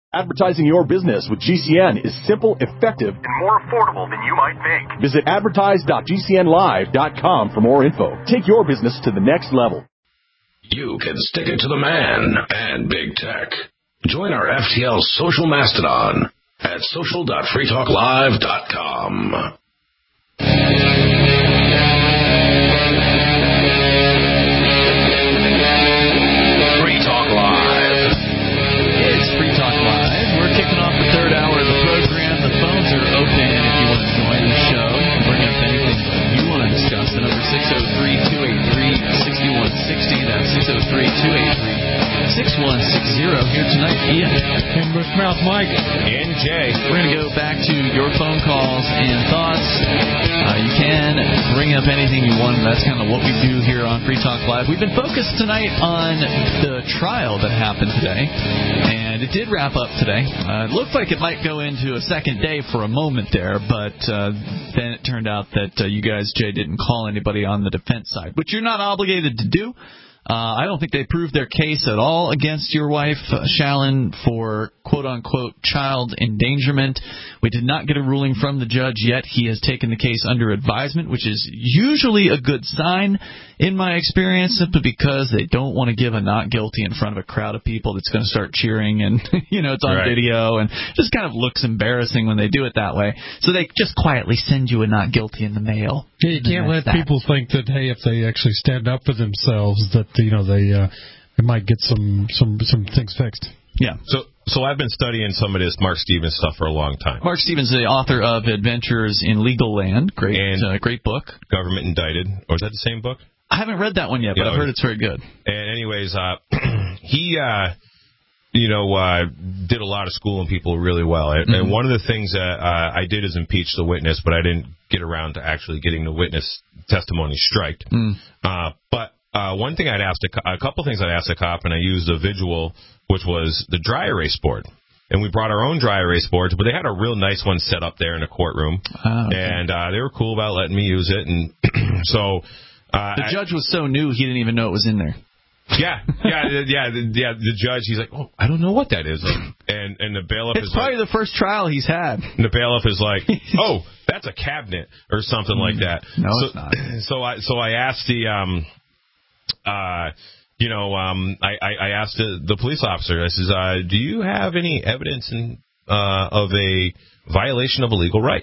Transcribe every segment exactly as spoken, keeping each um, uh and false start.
Advertising your business with G C N is simple, effective, and more affordable than you might think. Visit advertise dot g c n live dot com for more info. Take your business to the next level. You can stick it to the man and big tech. Join our F T L social mastodon at social dot free talk live dot com. six one six zero here tonight, Ian. And with Mouth Mike. And Jay. We're going to go back to your phone calls and thoughts. Uh, you can bring up anything you want. That's kind of what we do here on Free Talk Live. We've been focused tonight on the trial that happened today. And it did wrap up today. Uh, it looked like it might go into a second day for a moment there, but uh, then it turned out that uh, you guys, Jay, didn't call anybody on the defense side, which you're not obligated to do. Uh, I don't think they proved their case at all against your wife, uh, Shallon, for quote-unquote child endangerment. We did not get a ruling from the judge yet. He has taken the case under advisement, which is usually a good sign in my experience, simply because they don't want to give a not guilty in front of a crowd of people that's going to start cheering, and, you know, it's on right. video, and just kind of looks embarrassing when they do it that way. So they just quietly send you a not guilty in the mail. Yeah, you can't let that. people think that, hey, if they actually stand up for themselves, that, you know, they uh, they might get some, some, some things fixed. Yeah. So so I've been studying some of this Mark Stevens stuff for a long time. Mark Stevens, the author of Adventures in Legal Land. Great, uh, great book. Government Indicted. Or is that the same book? I haven't read that one yet, but yeah, I've heard it's very good. And anyways, uh, he, uh, you know, uh, did a lot of schooling people really well. And, mm-hmm. and one of the things that uh, I did is impeach the witness, but I didn't get around to actually getting the witness testimony striked. Mm. Uh, but uh, one thing I'd asked, a, a couple things I'd asked a cop, and I used a visual, which was the dry erase board. And we brought our own dry erase boards, but they had a real nice one set up there in the courtroom. Oh, okay. And uh, they were cool about letting me use it. And so... Uh, the judge was so new, he didn't even know it was in there. Yeah, yeah, yeah, the, yeah. The judge, he's like, oh, I don't know what that is. And and the bailiff it's is probably like, the first trial he's had. And the bailiff is like, oh, that's a cabinet or something like that. No, so, it's not. So I so I asked the um uh you know um I I, I asked the, the police officer. I says, uh, do you have any evidence in uh of a violation of a legal right?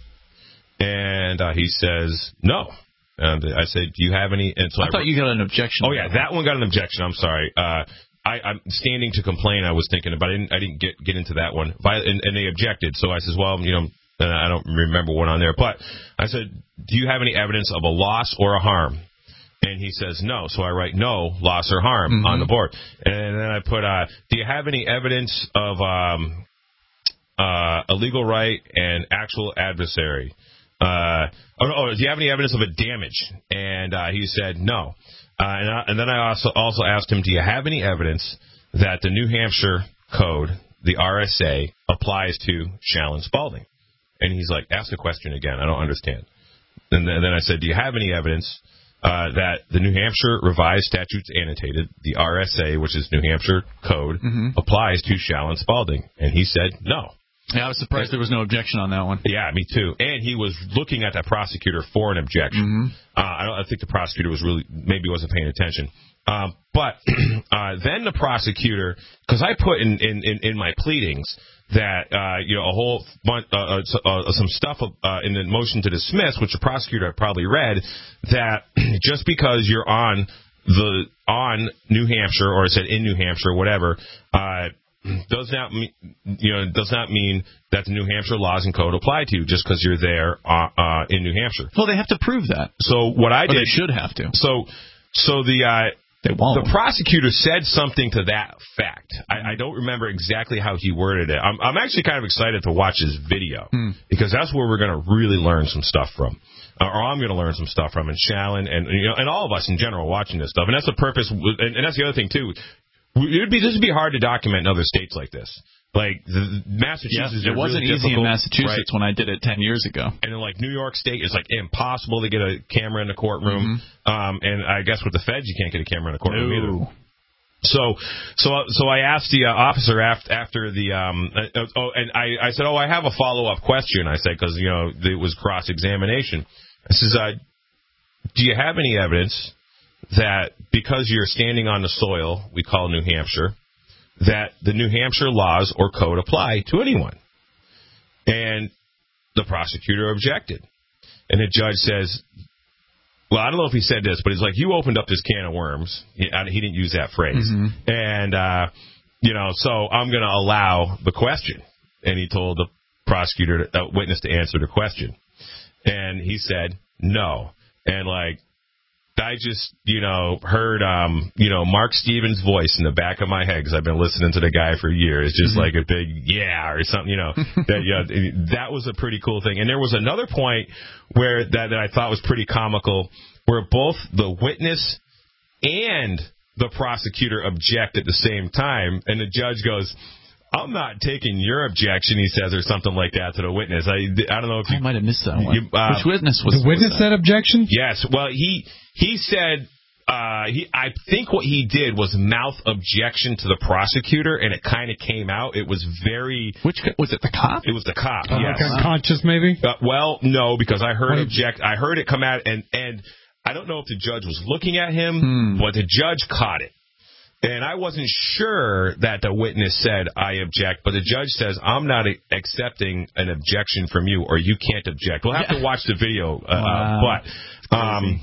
And uh, he says, no. And I said, do you have any? And so I, I thought you got an objection. Oh, yeah, that one got an objection. I'm sorry. Uh, I, I'm standing to complain, I was thinking, but I didn't, I didn't get, get into that one. And, and they objected. So I says, well, you know, and I don't remember one on there. But I said, do you have any evidence of a loss or a harm? And he says, no. So I write no, loss or harm mm-hmm. on the board. And then I put, uh, do you have any evidence of um, uh, a legal right and actual adversary? Uh, oh, oh, do you have any evidence of a damage? And uh, he said no. Uh, and, I, and then I also also asked him, do you have any evidence that the New Hampshire Code, the R S A, applies to Shallon Spaulding? And he's like, ask the question again. I don't understand. And then, and then I said, do you have any evidence uh, that the New Hampshire Revised Statutes Annotated, the R S A, which is New Hampshire Code, mm-hmm. applies to Shallon Spaulding? And he said no. Yeah, I was surprised there was no objection on that one. Yeah, me too. And he was looking at that prosecutor for an objection. Mm-hmm. Uh, I, don't, I think the prosecutor was really, maybe wasn't paying attention. Um, but uh, then the prosecutor, because I put in, in, in, in my pleadings that, uh, you know, a whole bunch, uh, uh, uh, some stuff uh, in the motion to dismiss, which the prosecutor had probably read, that just because you're on the on New Hampshire, or I said in New Hampshire, or whatever, uh, does not mean, you know, does not mean that the New Hampshire laws and code apply to you just because you're there uh, uh, in New Hampshire. Well, they have to prove that. So what I or did, they should have to. So, so the uh, they won't. The prosecutor said something to that fact. I, I don't remember exactly how he worded it. I'm, I'm actually kind of excited to watch his video hmm. because that's where we're going to really learn some stuff from. Uh, or I'm going to learn some stuff from, and Shallon, and you know, and all of us in general watching this stuff. And that's the purpose. And, and that's the other thing too. It would be this would be hard to document in other states like this. Like the, Massachusetts, yeah, it wasn't really easy in Massachusetts right? when I did it ten years ago. And in like New York State, it's like impossible to get a camera in the courtroom. Mm-hmm. Um, and I guess with the feds, you can't get a camera in the courtroom no. either. So, so, so I asked the uh, officer after, after the, um, uh, oh, and I, I said, oh, I have a follow-up question. I said, because, you know, it was cross-examination. I says, uh, do you have any evidence that because you're standing on the soil we call New Hampshire, that the New Hampshire laws or code apply to anyone? And the prosecutor objected. And the judge says, well, I don't know if he said this, but it's like, you opened up this can of worms. He, he didn't use that phrase. Mm-hmm. And, uh, you know, so I'm going to allow the question. And he told the prosecutor, the witness, to answer the question. And he said, no. And, like, I just, you know, heard, um, you know, Mark Stevens' voice in the back of my head, because I've been listening to the guy for years, just mm-hmm. like a big yeah or something, you know. that, yeah, that was a pretty cool thing. And there was another point where that, that I thought was pretty comical, where both the witness and the prosecutor object at the same time, and the judge goes, I'm not taking your objection, he says, or something like that to the witness. I, I don't know if you... I might have missed that one. You, uh, Which witness was The witness was said objection? Yes. Well, he he said... Uh, he, I think what he did was mouth objection to the prosecutor, and it kind of came out. It was very... Which was it? The cop? It was the cop, uh, yes. Like unconscious, maybe? Uh, well, no, because I heard object. I heard it come out, and, and I don't know if the judge was looking at him, hmm. but the judge caught it. And I wasn't sure that the witness said, I object, but the judge says, I'm not a- accepting an objection from you, or you can't object. We'll have yeah. to watch the video, uh, wow. but um,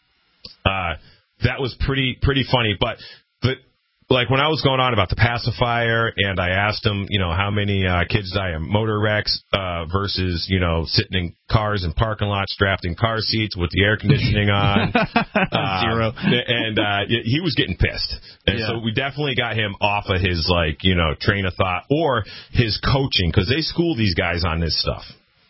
uh, that was pretty pretty funny. But, but like when I was going on about the pacifier, and I asked him, you know, how many uh, kids die in motor wrecks uh, versus, you know, sitting in cars and parking lots, strapped in car seats with the air conditioning on. uh, Zero. And uh, he was getting pissed. And yeah. so we definitely got him off of his, like, you know, train of thought or his coaching, because they school these guys on this stuff.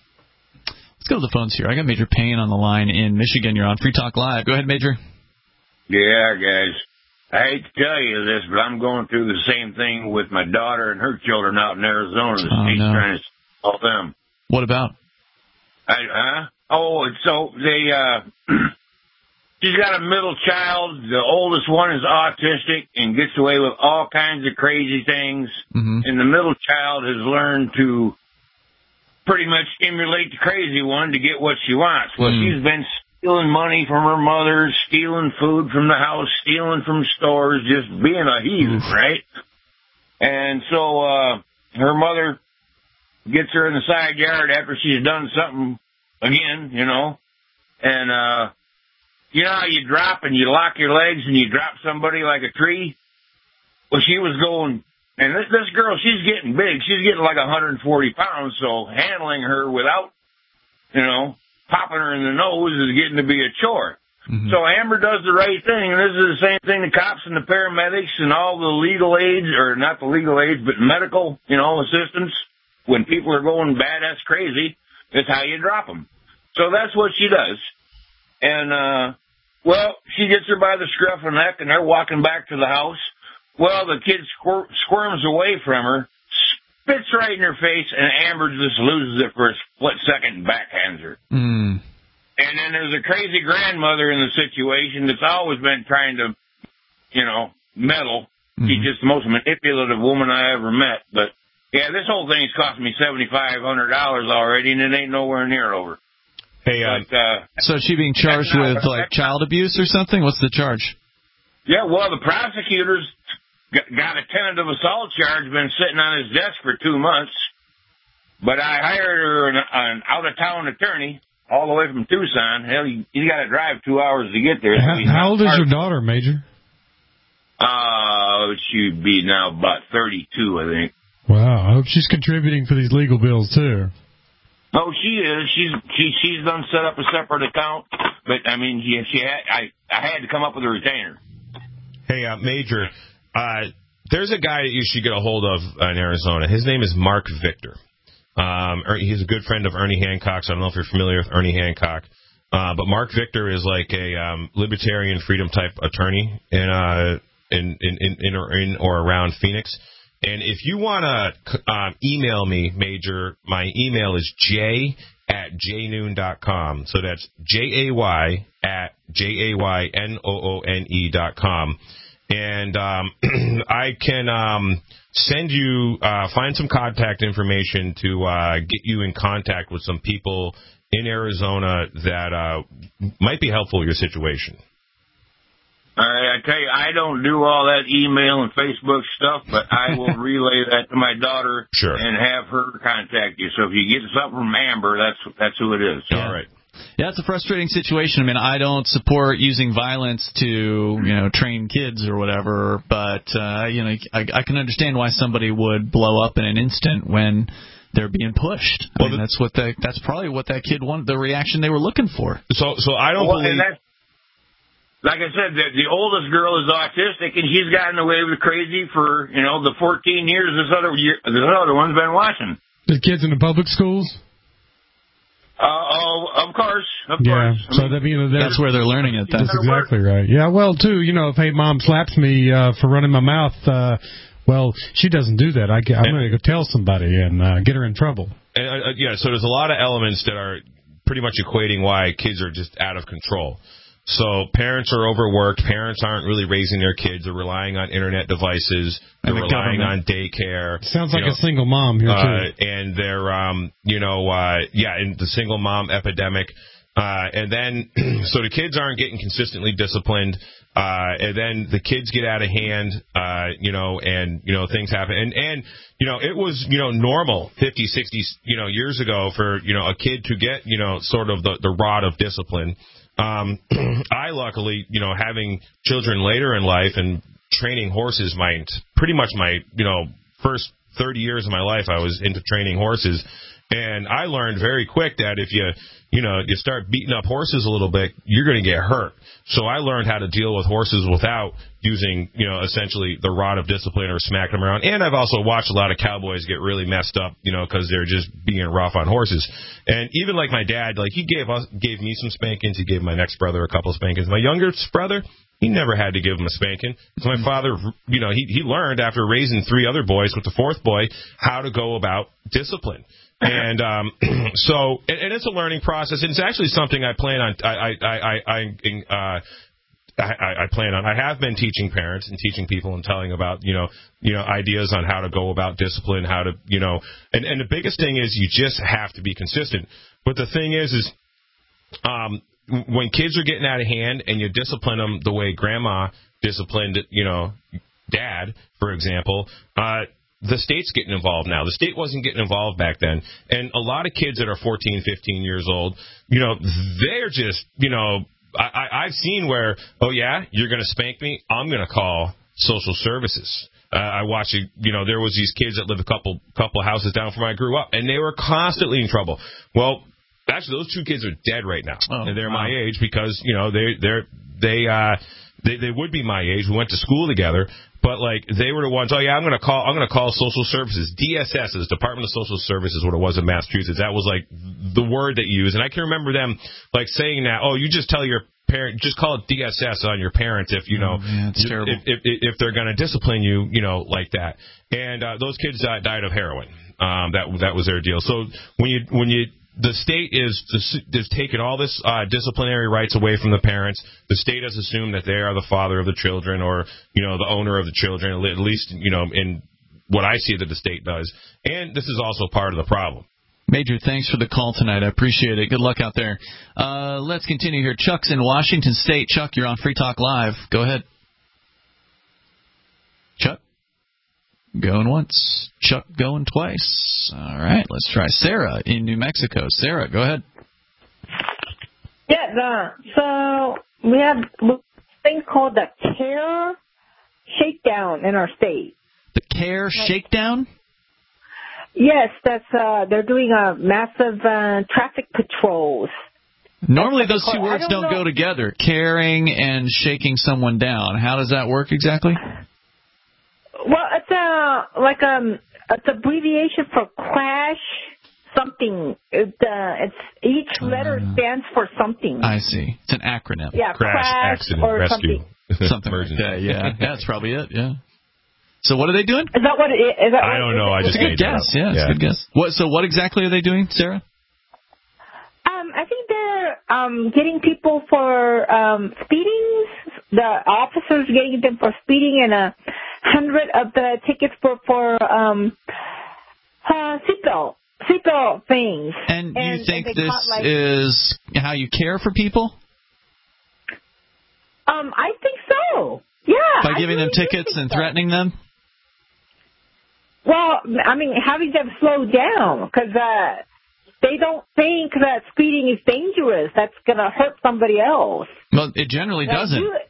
Let's go to the phones here. I got Major Payne on the line in Michigan. You're on Free Talk Live. Go ahead, Major. Yeah, guys. I hate to tell you this, but I'm going through the same thing with my daughter and her children out in Arizona. The oh, state's no. trying to solve them. What about? I, huh? Oh, so they, uh, she's got a middle child. The oldest one is autistic and gets away with all kinds of crazy things. Mm-hmm. And the middle child has learned to pretty much emulate the crazy one to get what she wants. Well, mm. she's been stealing money from her mother, stealing food from the house, stealing from stores, just being a heathen, right? And so uh her mother gets her in the side yard after she's done something again, you know, and uh you know how you drop and you lock your legs and you drop somebody like a tree? Well, she was going, and this, this girl, she's getting big. She's getting like one hundred forty pounds, so handling her without, you know, popping her in the nose is getting to be a chore. Mm-hmm. So Amber does the right thing, and this is the same thing the cops and the paramedics and all the legal aids, or not the legal aids, but medical, you know, assistance, when people are going badass crazy, that's how you drop them. So that's what she does. And, uh, well, she gets her by the scruff of the neck, and they're walking back to the house. Well, the kid squir- squirms away from her, spits right in her face, and Amber just loses it for a split second and backhands her. Mm. And then there's a crazy grandmother in the situation that's always been trying to, you know, meddle. Mm-hmm. She's just the most manipulative woman I ever met. But, yeah, this whole thing's cost me seven thousand five hundred dollars already, and it ain't nowhere near over. Hey, uh, but, uh, so is she being charged with, like, child abuse or something? What's the charge? Yeah, well, the prosecutors got a tentative assault charge, been sitting on his desk for two months. But I hired her an, an out-of-town attorney all the way from Tucson. Hell, you, you got to drive two hours to get there. How, how old is your daughter, Major? Uh, she'd be now about thirty-two, I think. Wow, I hope she's contributing for these legal bills, too. Oh, she is. She's she, she's done set up a separate account. But, I mean, she, she had, I, I had to come up with a retainer. Hey, uh, Major... Uh, there's a guy that you should get a hold of in Arizona. His name is Mark Victor. Um, he's a good friend of Ernie Hancock's. I don't know if you're familiar with Ernie Hancock. Uh, but Mark Victor is like a um, libertarian freedom type attorney in, uh, in, in, in, in, or, in or around Phoenix. And if you want to um, email me, Major, my email is j at jaynoon dot com. So that's J A Y at J A Y N O O N E dot com. and um, I can um, send you, uh, find some contact information to uh, get you in contact with some people in Arizona that uh, might be helpful in your situation. All right, I tell you, I don't do all that email and Facebook stuff, but I will relay that to my daughter sure. and have her contact you. So if you get something from Amber, that's that's who it is. Yeah. All right. Yeah, it's a frustrating situation. I mean, I don't support using violence to, you know, train kids or whatever, but, uh, you know, I, I can understand why somebody would blow up in an instant when they're being pushed. I well, mean, the, that's what that, that's probably what that kid wanted, the reaction they were looking for. So, so I don't well, believe... And that's, like I said, the, the oldest girl is autistic, and she's gotten away with crazy for, you know, the fourteen years this other year, this other one's been watching. The kids in the public schools? Uh, oh, of course, of yeah, course. so that, you know, that's where they're learning it. That's exactly right. Yeah, well, too, you know, if, hey, Mom slaps me uh, for running my mouth, uh, well, she doesn't do that. I, I'm going to go tell somebody and uh, get her in trouble. And, uh, yeah, so there's a lot of elements that are pretty much equating why kids are just out of control. So parents are overworked. Parents aren't really raising their kids. They're relying on internet devices. They're the relying government. on daycare. Sounds like know, a single mom here, uh, too. And they're, um, you know, uh, yeah, in the single mom epidemic. Uh, and then, so the kids aren't getting consistently disciplined. Uh, and then the kids get out of hand, uh, you know, and, you know, things happen. And, and, you know, it was, you know, normal fifty, sixty, you know, years ago for, you know, a kid to get, you know, sort of the, the rod of discipline. Um, I luckily, you know, having children later in life and training horses, my pretty much my, you know, first thirty years of my life, I was into training horses. And I learned very quick that if you, you know, you start beating up horses a little bit, you're going to get hurt. So I learned how to deal with horses without using, you know, essentially the rod of discipline or smacking them around. And I've also watched a lot of cowboys get really messed up, you know, because they're just being rough on horses. And even like my dad, like he gave us, gave me some spankings. He gave my next brother a couple of spankings. My youngest brother, he never had to give him a spanking. So my father, you know, he, he learned after raising three other boys with the fourth boy how to go about discipline. And um, so, and, and it's a learning process. It's actually something I plan on. I I I I, uh, I I plan on. I have been teaching parents and teaching people and telling about you know you know ideas on how to go about discipline, how to you know. And and the biggest thing is you just have to be consistent. But the thing is, is um, when kids are getting out of hand and you discipline them the way Grandma disciplined, you know, Dad, for example. Uh, The state's getting involved now. The state wasn't getting involved back then. And a lot of kids that are fourteen, fifteen years old, you know, they're just, you know, I, I, I've seen where, oh, yeah, you're going to spank me? I'm going to call social services. Uh, I watched, you know, there was these kids that lived a couple couple houses down from where I grew up, and they were constantly in trouble. Well, actually, those two kids are dead right now. Oh, and they're wow. my age because, you know, they they're they uh they they would be my age. We went to school together. But like they were the ones. Oh yeah, I'm gonna call. I'm gonna call social services. D S S is Department of Social Services, what it was in Massachusetts. That was like the word that you used, and I can remember them like saying that. Oh, you just tell your parent, just call it D S S on your parents if you know oh, yeah, it's terrible. If, if, if if they're gonna discipline you, you know, like that. And uh, those kids uh, died of heroin. Um, that that was their deal. So when you when you the state is is taking all this uh, disciplinary rights away from the parents. The state has assumed that they are the father of the children, or you know, the owner of the children. At least, you know, in what I see that the state does. And this is also part of the problem. Major, thanks for the call tonight. I appreciate it. Good luck out there. Uh, let's continue here. Chuck's in Washington State. Chuck, you're on Free Talk Live. Go ahead. Chuck? Going once. Chuck going twice. All right, let's try Sarah in New Mexico. Sarah, go ahead. Yeah, uh, so we have a thing called the CARE Shakedown in our state. The CARE Shakedown? Yes, that's uh, they're doing a massive uh, traffic patrols. Normally those two words don't, don't go together, caring and shaking someone down. How does that work exactly? Well, it's a like um it's abbreviation for crash something. It, uh, it's each letter uh, stands for something. I see. It's an acronym. Yeah, crash, crash accident, or rescue, something. something like that. Yeah, that's probably it. Yeah. So what are they doing? Is that what it is? Is that I don't know. I it's just a good guess. Yeah, it's yeah. a good guess. What? So what exactly are they doing, Sarah? Um, I think they're um getting people for um speeding the officers getting them for speeding, and a hundred of the tickets for for um uh, seatbelt seatbelt things. And, and you think and they this caught, like, is how you care for people? Um, I think so. Yeah. By giving I them really tickets and so. threatening them? Well, I mean, having them slow down, because uh, they don't think that speeding is dangerous. That's going to hurt somebody else. Well, it generally Now, doesn't. you-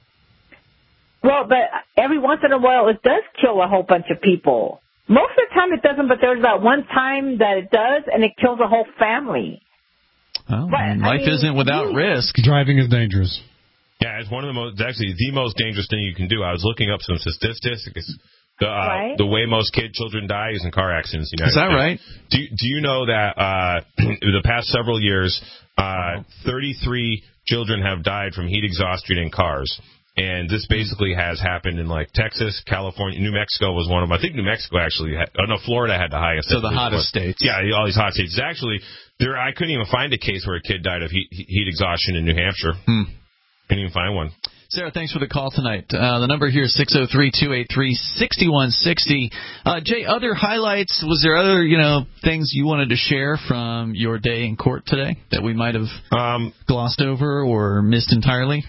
well, but every once in a while it does kill a whole bunch of people. Most of the time it doesn't, but there's that one time that it does, and it kills a whole family. Well, But, I mean, I life mean, isn't without you- risk. Driving is dangerous. Yeah, it's one of the most, actually the most dangerous thing you can do. I was looking up some statistics. The, uh, Right. the way most kid children die is in car accidents. In the Is that United right? States. Do, do you know that uh, the past several years, uh, thirty-three children have died from heat exhaustion in cars? And this basically has happened in, like, Texas, California. New Mexico was one of them. I think New Mexico actually had, oh, no, Florida had the highest. So the hottest states. Yeah, all these hot states. Actually, there, I couldn't even find a case where a kid died of heat, heat exhaustion in New Hampshire. Hmm. Couldn't even find one. Sarah, thanks for the call tonight. Uh, the number here is six oh three, two eight three, six one six oh. Uh, Jay, other highlights, was there other, you know, things you wanted to share from your day in court today that we might have um, glossed over or missed entirely?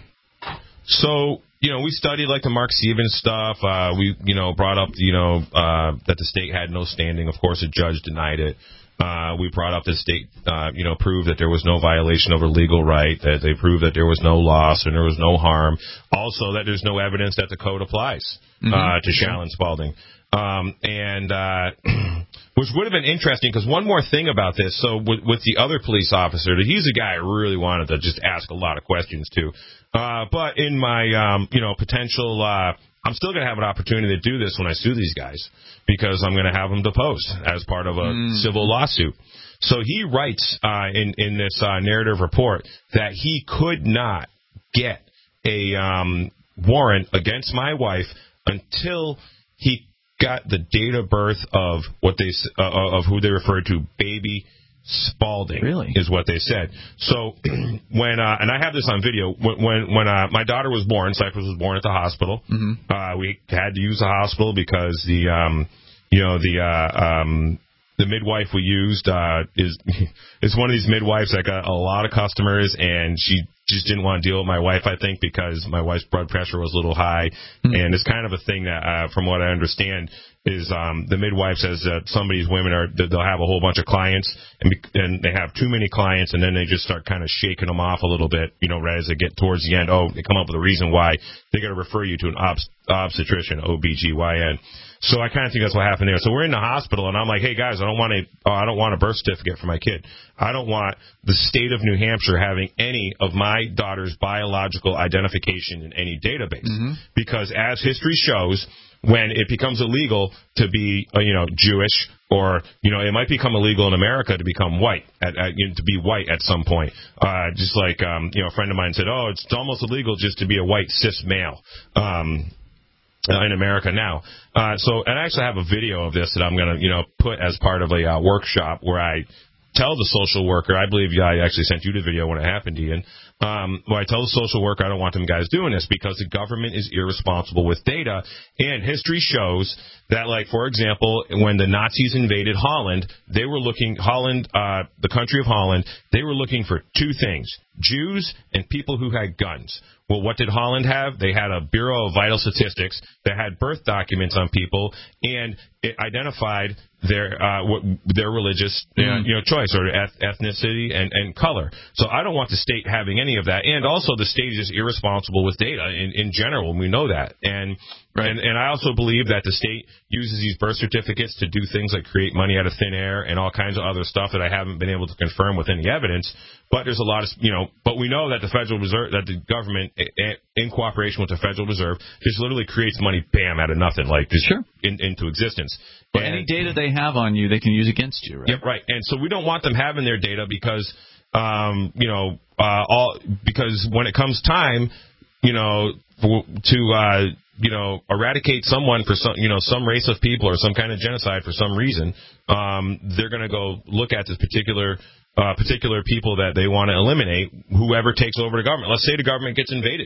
So, you know, we studied, like, the Mark Stevens stuff. Uh, we, you know, brought up, you know, uh, that the state had no standing. Of course, a judge denied it. Uh, we brought up the state, uh, you know, proved that there was no violation of a legal right, that they proved that there was no loss and there was no harm. Also, that there's no evidence that the code applies mm-hmm. uh, to Shallon Spalding. Um, and uh, which would have been interesting, because one more thing about this. So with, with the other police officer, he's a guy I really wanted to just ask a lot of questions to. Uh, but in my, um, you know, potential, uh, I'm still going to have an opportunity to do this when I sue these guys, because I'm going to have them deposed as part of a mm. civil lawsuit. So he writes uh, in, in this uh, narrative report that he could not get a um, warrant against my wife until he got the date of birth of what they uh, of who they referred to, baby Spalding, really? Is what they said. So when uh, and I have this on video, when when, when uh, my daughter was born, Cypress was born at the hospital. Mm-hmm. Uh, we had to use the hospital because the um, you know the uh, um, the midwife we used uh, is is one of these midwives that got a lot of customers, and she just didn't want to deal with my wife, I think, because my wife's blood pressure was a little high. Mm-hmm. And it's kind of a thing that, uh, from what I understand, is um, the midwife says that some of these women are, they'll have a whole bunch of clients, and, and they have too many clients, and then they just start kind of shaking them off a little bit, you know, right as they get towards the end. Oh, they come up with a reason why they got to refer you to an obst- obstetrician, O B G Y N. So I kind of think that's what happened there. So we're in the hospital, and I'm like, hey guys, I don't want a, uh, I don't want a birth certificate for my kid. I don't want the state of New Hampshire having any of my daughter's biological identification in any database, mm-hmm. because as history shows, when it becomes illegal to be, uh, you know, Jewish, or, you know, it might become illegal in America to become white, at, at, you know, to be white at some point. Uh, just like, um, you know, a friend of mine said, oh, it's almost illegal just to be a white cis male. Um, Uh, in America now. Uh, so, and I actually have a video of this that I'm going to, you know, put as part of a uh, workshop where I tell the social worker, I believe yeah, I actually sent you the video when it happened, Ian, um, where I tell the social worker I don't want them guys doing this because the government is irresponsible with data, and history shows that, like, for example, when the Nazis invaded Holland, they were looking, Holland, uh, the country of Holland, they were looking for two things, Jews and people who had guns. Well, what did Holland have? They had a Bureau of Vital Statistics that had birth documents on people, and it identified their uh, what, their religious uh, you know choice or eth- ethnicity and, and color. So I don't want the state having any of that. And also, the state is irresponsible with data in, in general, and we know that. And right. and and I also believe that the state uses these birth certificates to do things like create money out of thin air and all kinds of other stuff that I haven't been able to confirm with any evidence. But there's a lot of, you know, but we know that the Federal Reserve, that the government, in cooperation with the Federal Reserve, just literally creates money, bam, out of nothing, like just sure. in, into existence. Well, any data they have on you, they can use against you, right? Yep, right. And so we don't want them having their data because, um, you know, uh, all because when it comes time, you know, for, to, uh, you know, eradicate someone for some, you know, some race of people or some kind of genocide for some reason, um, they're going to go look at this particular. Uh, particular people that they want to eliminate, whoever takes over the government. Let's say the government gets invaded.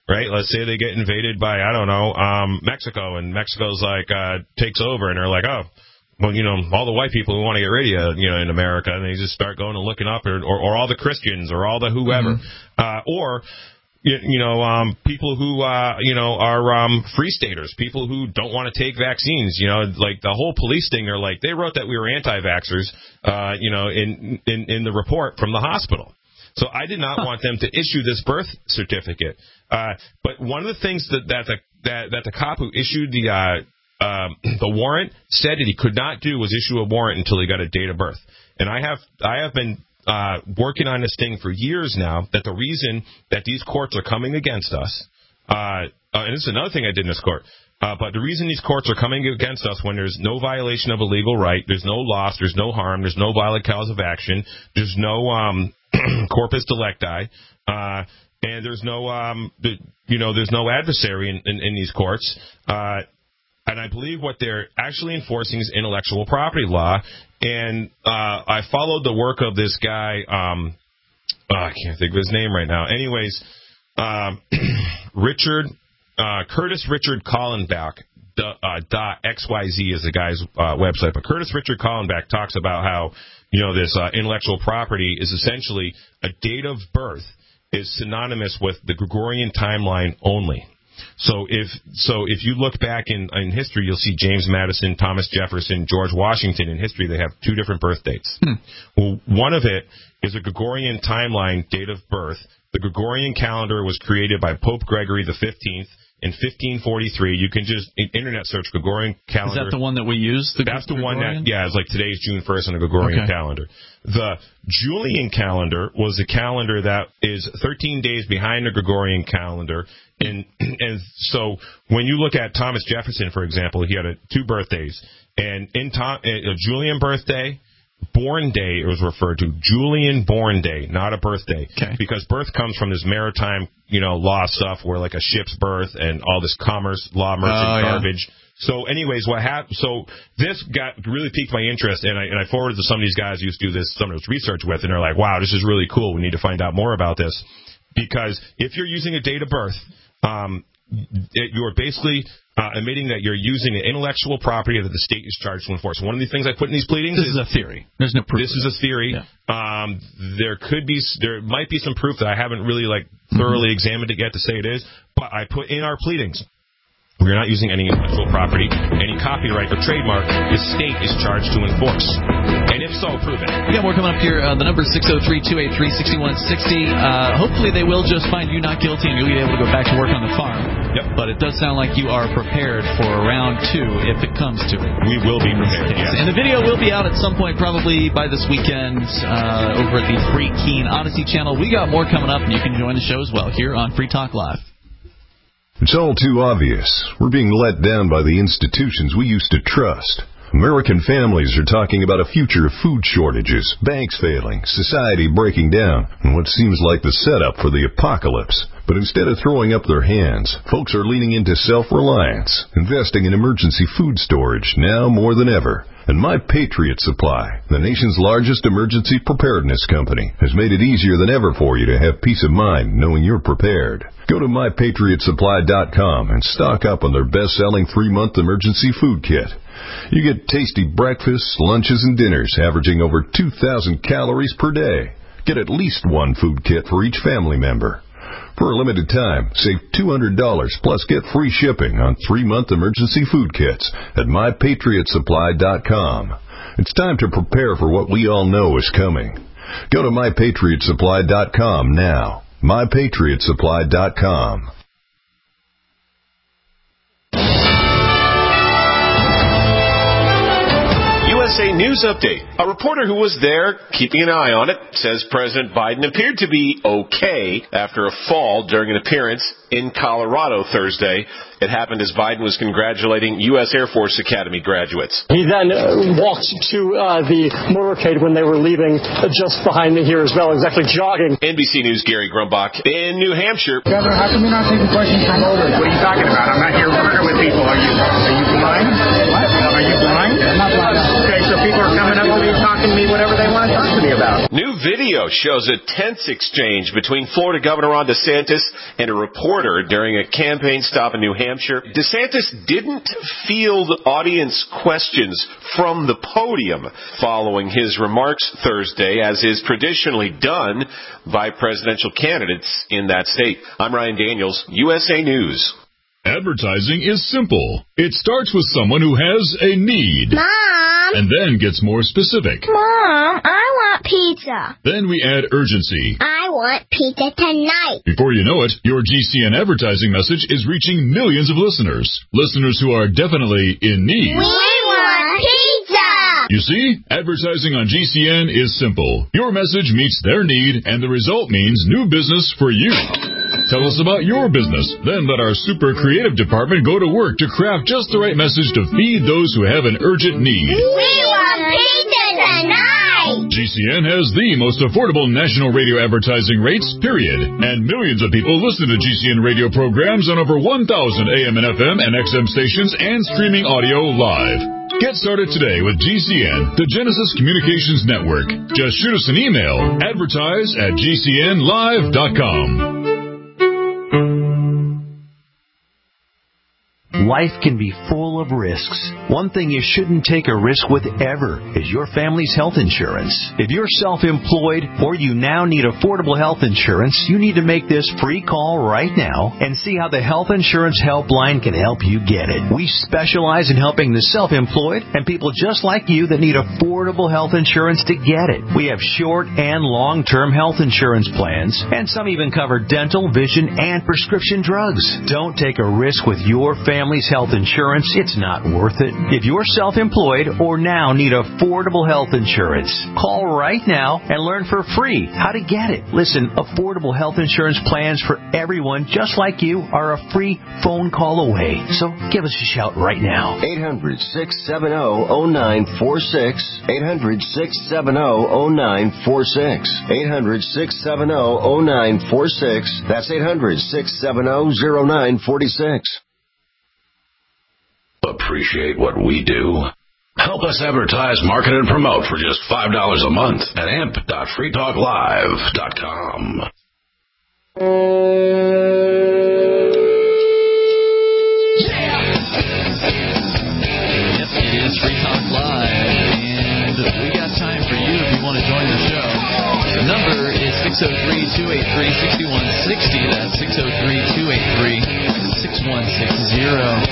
right? Let's say they get invaded by, I don't know, um, Mexico, and Mexico's like, uh, takes over, and they're like, oh, well, you know, all the white people who want to get rid of you, you know, in America, and they just start going and looking up, or, or, or all the Christians, or all the whoever, mm-hmm. uh, or, you, you know, um, people who, uh, you know, are um, free staters, people who don't want to take vaccines, you know, like the whole police thing, they're like, they wrote that we were anti-vaxxers, uh, you know, in, in, in the report from the hospital. So I did not want them to issue this birth certificate. Uh, but one of the things that, that, the, that, that the cop who issued the, uh, Um, the warrant said that he could not do was issue a warrant until he got a date of birth. And I have I have been uh, working on this thing for years now, that the reason that these courts are coming against us, uh, uh, and this is another thing I did in this court, uh, but the reason these courts are coming against us when there's no violation of a legal right, there's no loss, there's no harm, there's no violent cause of action, there's no um, corpus delicti, uh, and there's no, um, you know, there's no adversary in, in, in these courts, uh, and I believe what they're actually enforcing is intellectual property law. And uh, I followed the work of this guy. Um, oh, I can't think of his name right now. Anyways, um, Richard uh, Curtis Richard Collenbach uh, dot X Y Z is the guy's uh, website. But Curtis Richard Collenbach talks about how, you know, this uh, intellectual property is essentially a date of birth is synonymous with the Gregorian timeline only. So if so, if you look back in, in history, you'll see James Madison, Thomas Jefferson, George Washington. In history, they have two different birth dates. Hmm. Well, one of it is a Gregorian timeline date of birth. The Gregorian calendar was created by Pope Gregory the fifteenth in fifteen forty-three. You can just internet search Gregorian calendar. Is that the one that we use? The That's the Gregorian? one that, yeah, it's like today's June first on the Gregorian okay. calendar. The Julian calendar was a calendar that is thirteen days behind the Gregorian calendar. And and so when you look at Thomas Jefferson, for example, he had a, two birthdays. And in Tom, a Julian birthday, born day it was referred to. Julian born day, not a birthday. Okay. Because birth comes from this maritime, you know, law stuff where like a ship's birth and all this commerce, law, merchant, oh, garbage. Yeah. So anyways, what happened, so this got really piqued my interest, and I, and I forwarded to some of these guys who used to do this, some of this research with, and they're like, wow, this is really cool. We need to find out more about this. Because if you're using a date of birth, um, it, you're basically uh, admitting that you're using an intellectual property that the state is charged to enforce. One of the things I put in these pleadings this is, is a theory. There's no proof. This is a theory. Yeah. Um, there could be, there might be some proof that I haven't really like thoroughly mm-hmm. examined it yet to say it is, but I put in our pleadings. We're not using any intellectual property, any copyright or trademark the state is charged to enforce. And if so, prove it. We got more coming up here. Uh, the number is six oh three, two eight three, six one six oh. Uh, hopefully they will just find you not guilty and you'll be able to go back to work on the farm. Yep. But it does sound like you are prepared for round two if it comes to it. We will be prepared, yes. And the video will be out at some point probably by this weekend uh, over at the Free Keen Odyssey channel. We got more coming up, and you can join the show as well here on Free Talk Live. It's all too obvious. We're being let down by the institutions we used to trust. American families are talking about a future of food shortages, banks failing, society breaking down, and what seems like the setup for the apocalypse. But instead of throwing up their hands, folks are leaning into self-reliance, investing in emergency food storage now more than ever. And My Patriot Supply, the nation's largest emergency preparedness company, has made it easier than ever for you to have peace of mind knowing you're prepared. Go to my patriot supply dot com and stock up on their best-selling three-month emergency food kit. You get tasty breakfasts, lunches, and dinners averaging over two thousand calories per day. Get at least one food kit for each family member. For a limited time, save two hundred dollars plus get free shipping on three-month emergency food kits at my patriot supply dot com. It's time to prepare for what we all know is coming. Go to my patriot supply dot com now. my patriot supply dot com. U S A News Update. A reporter who was there, keeping an eye on it, says President Biden appeared to be okay after a fall during an appearance in Colorado Thursday. It happened as Biden was congratulating U S Air Force Academy graduates. He then uh, walked to uh, the motorcade when they were leaving uh, just behind me here as well, exactly jogging. N B C News' Gary Grumbach in New Hampshire. Governor, how come you're not taking questions from voters? What are you talking about? I'm not here working with people. Are you, are you blind? What? Are you blind? I'm not blind. Okay, so people are coming up to me talking to me whatever they want to talk to me about. New video shows a tense exchange between Florida Governor Ron DeSantis and a reporter during a campaign stop in New Hampshire. DeSantis didn't field audience questions from the podium following his remarks Thursday, as is traditionally done by presidential candidates in that state. I'm Ryan Daniels, U S A News. Advertising is simple. It starts with someone who has a need. Mom! And then gets more specific. Mom, I want pizza. Then we add urgency. I want pizza tonight. Before you know it, your G C N advertising message is reaching millions of listeners. Listeners who are definitely in need. We want pizza! You see, advertising on G C N is simple. Your message meets their need, and the result means new business for you. Tell us about your business. Then let our super creative department go to work to craft just the right message to feed those who have an urgent need. We want pizza tonight! G C N has the most affordable national radio advertising rates, period. And millions of people listen to G C N radio programs on over one thousand A M and F M and X M stations and streaming audio live. Get started today with G C N, the Genesis Communications Network. Just shoot us an email, advertise at G C N live dot com. Life can be full of risks. One thing you shouldn't take a risk with ever is your family's health insurance. If you're self-employed or you now need affordable health insurance, you need to make this free call right now and see how the Health Insurance Helpline can help you get it. We specialize in helping the self-employed and people just like you that need affordable health insurance to get it. We have short and long-term health insurance plans, and some even cover dental, vision, and prescription drugs. Don't take a risk with your family. Family's health insurance, it's not worth it. If you're self-employed or now need affordable health insurance, call right now and learn for free how to get it. Listen, affordable health insurance plans for everyone just like you are a free phone call away. So give us a shout right now. eight hundred, six seven zero, zero nine four six. eight hundred, six seven zero, zero nine four six. eight hundred, six seven zero, zero nine four six. That's eight hundred, six seven zero, zero nine four six. Appreciate what we do? Help us advertise, market, and promote for just five dollars a month at amp dot free talk live dot com. Yep, it is Free Talk Live, and we got time for you if you want to join the show. The number is six oh three, two eight three, six one six oh. That's six oh three, two eight three, six one six oh.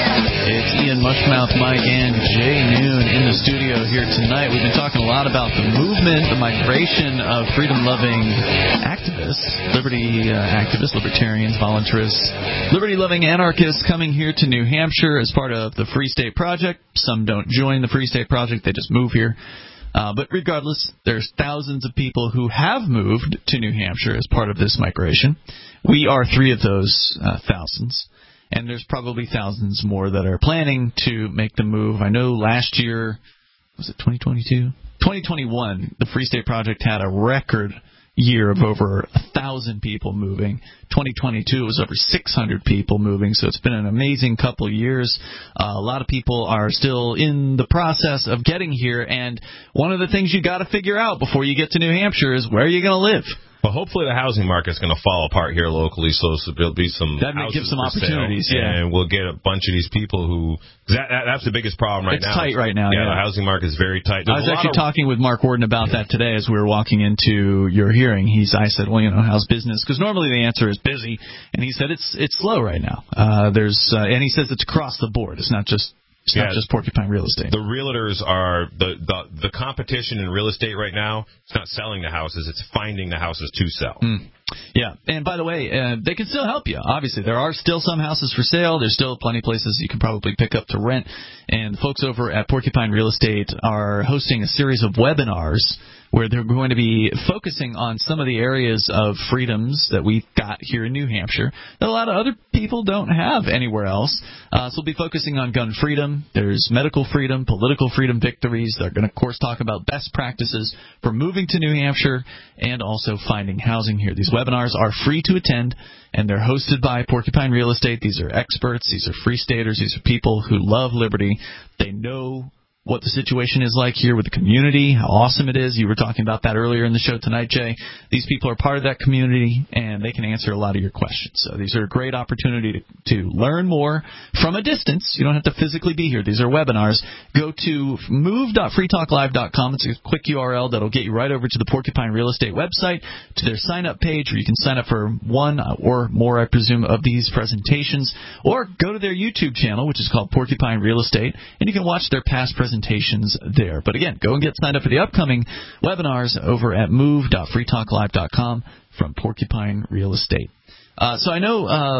It's Ian Mushmouth, Mike, and Jay Noon in the studio here tonight. We've been talking a lot about the movement, the migration of freedom-loving activists, liberty uh, activists, libertarians, voluntarists, liberty-loving anarchists coming here to New Hampshire as part of the Free State Project. Some don't join the Free State Project, they just move here. Uh, but regardless, there's thousands of people who have moved to New Hampshire as part of this migration. We are three of those uh, thousands. And there's probably thousands more that are planning to make the move. I know last year, was it twenty twenty-two? twenty twenty-one, the Free State Project had a record year of over one thousand people moving. twenty twenty-two, it was over six hundred people moving, so it's been an amazing couple of years. Uh, a lot of people are still in the process of getting here, and one of the things you got to figure out before you get to New Hampshire is where are you going to live? Well, hopefully the housing market's going to fall apart here locally, so there'll be some that may give some opportunities, sale, yeah. And we'll get a bunch of these people who that, that, that's the biggest problem right it's now. It's tight right now. Yeah, yeah, the housing market is very tight. I There's was actually of, talking with Mark Warden about that today as we were walking into your hearing. He's I said, well, you know, how's business? Because normally the answer is busy, and he said it's it's slow right now. Uh, there's uh, and he says it's across the board. It's not just. It's yeah, not just Porcupine Real Estate. The realtors are the, the the competition in real estate right now. It's not selling the houses; it's finding the houses to sell. Mm. Yeah, and by the way, uh, they can still help you. Obviously, there are still some houses for sale. There's still plenty of places you can probably pick up to rent. And the folks over at Porcupine Real Estate are hosting a series of webinars where they're going to be focusing on some of the areas of freedoms that we've got here in New Hampshire that a lot of other people don't have anywhere else. Uh, so we'll be focusing on gun freedom. There's medical freedom, political freedom victories. They're going to, of course, talk about best practices for moving to New Hampshire and also finding housing here. These webinars are free to attend, and they're hosted by Porcupine Real Estate. These are experts. These are free staters. These are people who love liberty. They know what the situation is like here with the community, how awesome it is. You were talking about that earlier in the show tonight, Jay. These people are part of that community, and they can answer a lot of your questions. So these are a great opportunity to, to learn more from a distance. You don't have to physically be here. These are webinars. Go to move dot free talk live dot com. It's a quick U R L that will get you right over to the Porcupine Real Estate website, to their sign-up page, where you can sign up for one or more, I presume, of these presentations, or go to their YouTube channel, which is called Porcupine Real Estate, and you can watch their past presentations there. But again, go and get signed up for the upcoming webinars over at move dot free talk live dot com from Porcupine Real Estate. Uh, so I know, uh,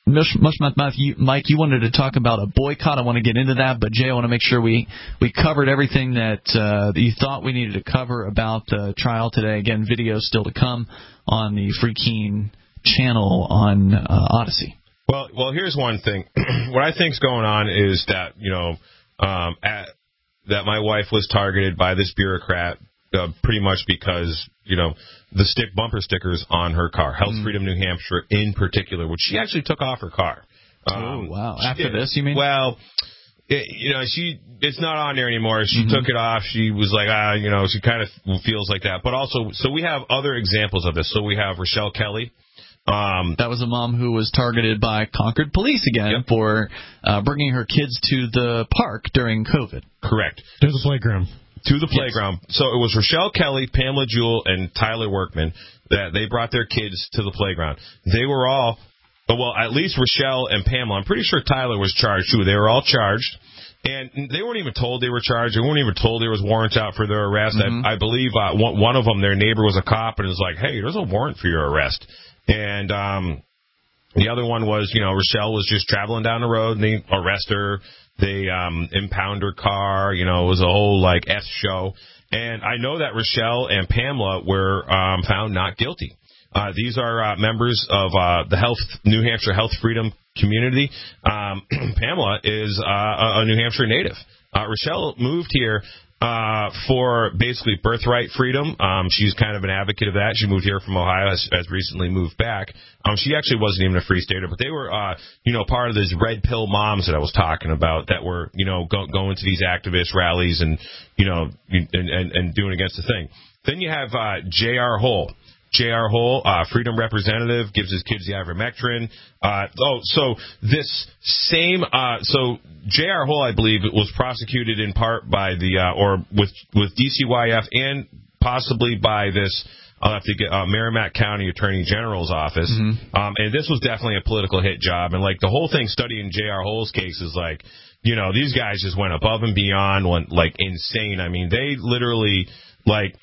Mike, you wanted to talk about a boycott. I want to get into that, but Jay, I want to make sure we, we covered everything that, uh, that you thought we needed to cover about the trial today. Again, video still to come on the Free Keene channel on uh, Odyssey. Well, well, here's one thing. What I think's going on is that, you know, um, at that my wife was targeted by this bureaucrat uh, pretty much because, you know, the stick bumper stickers on her car, Health mm. Freedom New Hampshire in particular, which she actually took off her car. Um, oh, wow. After this, you mean? Well, it, you know, she it's not on there anymore. She mm-hmm. took it off. She was like, ah, you know, she kind of feels like that. But also, so we have other examples of this. So we have Rochelle Kelly. Um, that was a mom who was targeted by Concord Police again yep. for uh, bringing her kids to the park during COVID. Correct. To the playground. To the playground. Yes. So it was Rochelle Kelly, Pamela Jewell, and Tyler Workman that they brought their kids to the playground. They were all, well, at least Rochelle and Pamela. I'm pretty sure Tyler was charged, too. They were all charged. And they weren't even told they were charged. They weren't even told there was warrants out for their arrest. Mm-hmm. I, I believe uh, one, one of them, their neighbor was a cop, and was like, hey, there's a warrant for your arrest. And um, the other one was, you know, Rochelle was just traveling down the road, and they arrest her. They um, impound her car. You know, it was a whole, like, S show. And I know that Rochelle and Pamela were um, found not guilty. Uh, these are uh, members of uh, the Health New Hampshire Health Freedom community. Um, Pamela is uh, a New Hampshire native. Uh, Rochelle moved here Uh, for basically birthright freedom. Um, she's kind of an advocate of that. She moved here from Ohio, has, has recently moved back. Um, she actually wasn't even a free stater, but they were, uh, you know, part of these red pill moms that I was talking about that were, you know, go, going to these activist rallies and, you know, and, and, and doing against the thing. Then you have uh, J R. Hole. J R. Hole, uh, freedom representative, gives his kids the ivermectin. Uh, oh, so this same, uh, so J R. Hole, I believe, was prosecuted in part by the, uh, or with, with D C Y F and possibly by this, I'll have to get, uh, Merrimack County Attorney General's office. Mm-hmm. Um, and this was definitely a political hit job. And like the whole thing studying J R. Hole's case is like, you know, these guys just went above and beyond, went like insane. I mean, they literally, Like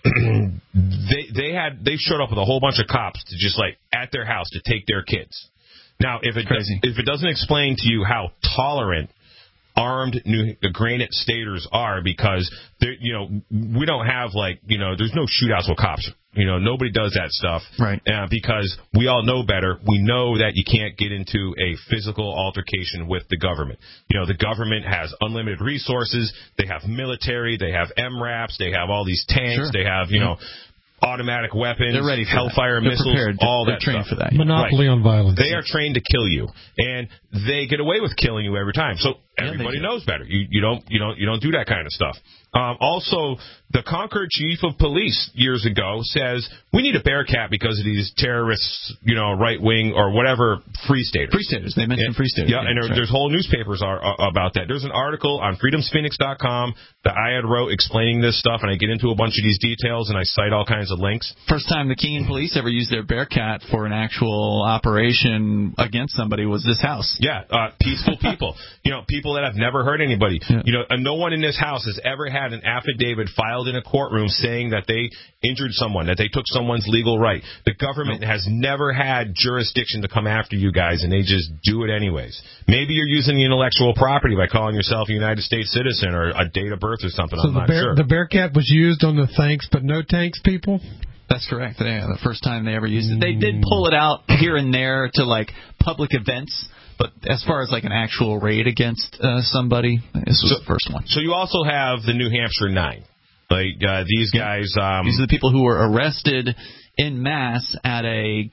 they they had they showed up with a whole bunch of cops to just like at their house to take their kids. Now, if it does, if it doesn't explain to you how tolerant armed New Granite Staters are, because you know we don't have like you know there's no shootouts with cops. You know nobody does that stuff, right? Uh, because we all know better. We know that you can't get into a physical altercation with the government. You know the government has unlimited resources. They have military. They have M RAPs. They have all these tanks. Sure. They have you know. automatic weapons, they're ready for Hellfire that. missiles, prepared. all they're that trained stuff. for that. Monopoly right. on violence. They are trained to kill you, and they get away with killing you every time. So everybody yeah, knows better. You you don't you don't you don't do that kind of stuff. Um, also, the Concord chief of police years ago says we need a Bearcat because of these terrorists, you know, right wing or whatever free staters. Free staters. They mentioned yeah, free staters. Yeah, yeah and there, right. there's whole newspapers are uh, about that. There's an article on freedoms phoenix dot com that I had wrote explaining this stuff, and I get into a bunch of these details, and I cite all kinds of links. First time the Keene police ever used their Bearcat for an actual operation against somebody was this house. Yeah, uh, peaceful people. You know, people that have never hurt anybody. Yeah. You know, and no one in this house has ever had an affidavit filed in a courtroom saying that they injured someone, that they took someone's legal right. The government nope. has never had jurisdiction to come after you guys, and they just do it anyways. Maybe you're using the intellectual property by calling yourself a United States citizen or a date of birth or something. So I'm the not bear, sure. The Bearcat was used on the thanks but no tanks people? That's correct. Yeah, the first time they ever used it. They did pull it out here and there to, like, public events. But as far as like an actual raid against uh, somebody, this was so, the first one. So you also have the New Hampshire Nine. Like uh, these guys. Um, these are the people who were arrested en masse at a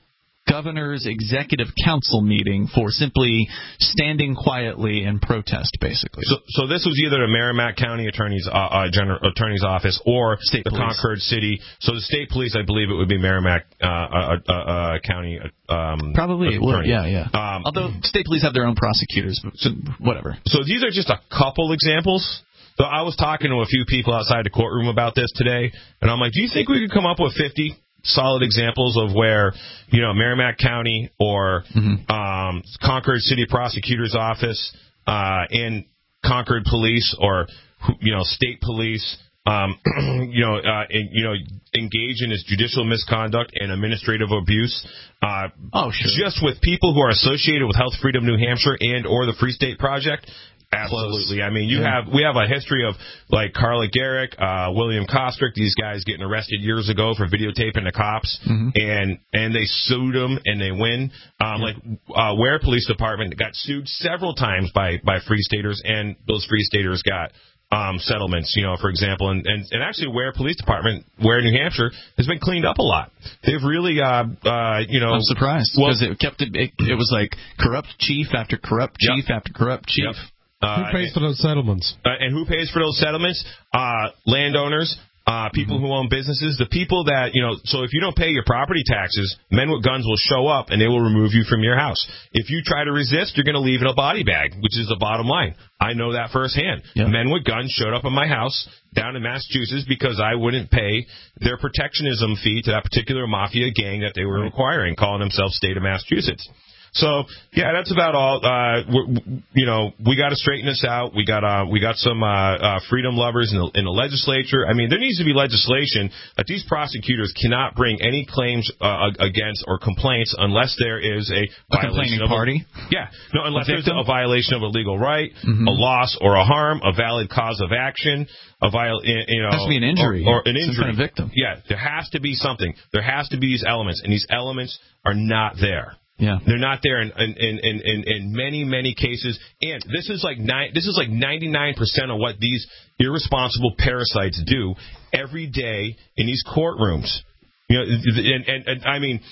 governor's executive council meeting for simply standing quietly in protest, basically. So, so this was either the Merrimack County Attorney's uh, uh, General Attorney's Office or state the police. Concord City. So the state police, I believe, it would be Merrimack uh, uh, uh, uh, County. Um, Probably, it would, yeah, yeah. Um, Although state police have their own prosecutors, but so, whatever. So these are just a couple examples. So I was talking to a few people outside the courtroom about this today, and I'm like, do you think we could come up with fifty solid examples of where, you know, Merrimack County or mm-hmm. um, Concord City Prosecutor's Office uh, and Concord Police or, you know, state police, um, you know, uh, and, you know, engage in this judicial misconduct and administrative abuse, uh, oh, sure. just with people who are associated with Health Freedom New Hampshire and or the Free State Project? Absolutely. I mean, you yeah. have we have a history of like Carla Garrick, uh, William Kostrick, these guys getting arrested years ago for videotaping the cops, mm-hmm. and and they sued them and they win. Um, yeah. Like uh, Ware Police Department got sued several times by by Free Staters, and those Free Staters got um, settlements. You know, for example, and, and and actually Ware Police Department, Ware, New Hampshire, has been cleaned up a lot. They've really, uh, uh, you know, I'm surprised because well, it kept it, it. It was like corrupt chief after corrupt chief yep. after corrupt chief. Yep. Uh, who pays for those settlements? Uh, and who pays for those settlements? Uh, landowners, uh, people mm-hmm. who own businesses, the people that, you know, so if you don't pay your property taxes, men with guns will show up and they will remove you from your house. If you try to resist, you're going to leave in a body bag, which is the bottom line. I know that firsthand. Yep. Men with guns showed up at my house down in Massachusetts because I wouldn't pay their protectionism fee to that particular mafia gang that they were requiring, calling themselves State of Massachusetts. So yeah, that's about all. Uh, we're, you know, we got to straighten this out. We got uh, we got some uh, uh, freedom lovers in the, in the legislature. I mean, there needs to be legislation that these prosecutors cannot bring any claims uh, against or complaints unless there is a, a complaining of party. A, yeah, no, unless there's a violation of a legal right, mm-hmm. a loss or a harm, a valid cause of action. A viol, you know, has to be an injury or, or an injury. Some kind of victim. Yeah, there has to be something. There has to be these elements, and these elements are not there. Yeah, they're not there in in, in, in in many many cases, and this is like nine, this is like ninety-nine percent of what these irresponsible parasites do every day in these courtrooms. You know, and and, and I mean,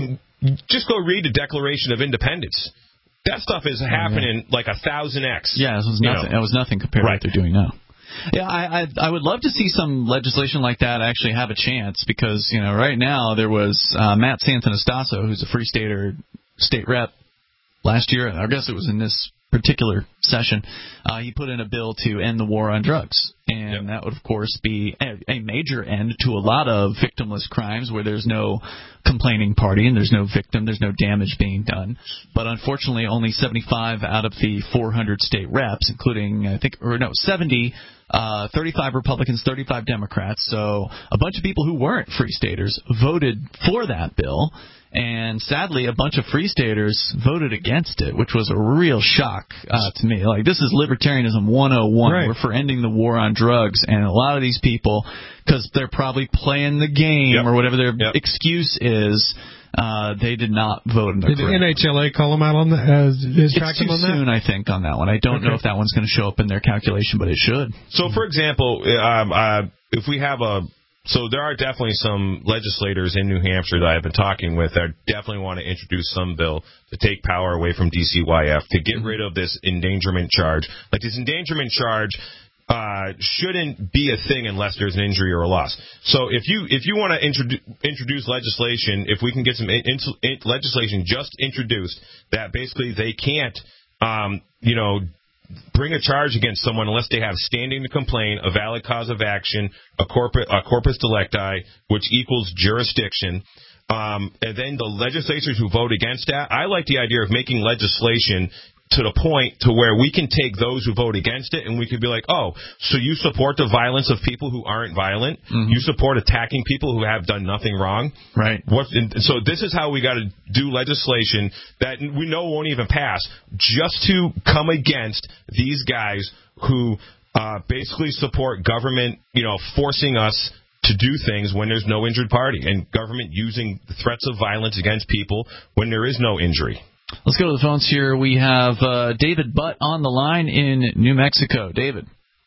just go read the Declaration of Independence. That stuff is happening oh, yeah. like a thousand x. Yeah, it was nothing. It was nothing compared right. to what they're doing now. Yeah, I, I I would love to see some legislation like that actually have a chance because, you know, right now there was uh, Matt Santonastasso, who's a Free Stater state rep last year. I guess it was in this particular session. Uh, he put in a bill to end the war on drugs. And yep. that would, of course, be a, a major end to a lot of victimless crimes where there's no complaining party and there's no victim, there's no damage being done. But unfortunately, only seventy-five out of the four hundred state reps, including, I think, or no, seventy, uh, thirty-five Republicans, thirty-five Democrats, so a bunch of people who weren't Free Staters voted for that bill. And sadly, a bunch of Free Staters voted against it, which was a real shock uh, to me. Like, this is libertarianism one oh one. Right. We're for ending the war on drugs. And a lot of these people, because they're probably playing the game yep. or whatever their yep. excuse is, uh, they did not vote in their Did the N H L A call them out on that? Uh, is it's too on soon, that? I think, on that one. I don't okay. know if that one's going to show up in their calculation, but it should. So, for example, um, uh, if we have a... So there are definitely some legislators in New Hampshire that I've been talking with that definitely want to introduce some bill to take power away from D C Y F, to get rid of this endangerment charge. Like, this endangerment charge uh, shouldn't be a thing unless there's an injury or a loss. So if you if you want to introdu- introduce legislation, if we can get some in- in- legislation just introduced that basically they can't, um, you know, bring a charge against someone unless they have standing to complain, a valid cause of action, a, corpus, a corpus delicti, which equals jurisdiction. Um, and then the legislators who vote against that, I like the idea of making legislation to the point to where we can take those who vote against it and we could be like, oh, so you support the violence of people who aren't violent? Mm-hmm. You support attacking people who have done nothing wrong? Right. What, and so this is how we got to do legislation that we know won't even pass, just to come against these guys who uh, basically support government, you know, forcing us to do things when there's no injured party, and government using threats of violence against people when there is no injury. Let's go to the phones here. We have uh, David Butt on the line in New Mexico. David.